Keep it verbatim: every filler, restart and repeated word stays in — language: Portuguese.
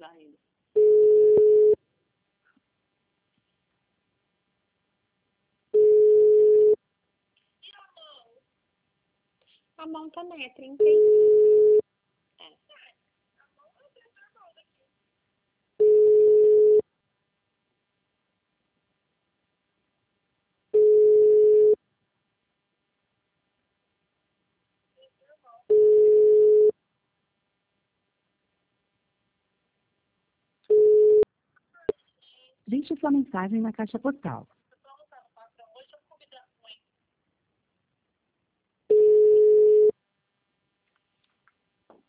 ajudar ele. A mão também é trinta e um. É. Deixe sua mensagem na caixa postal.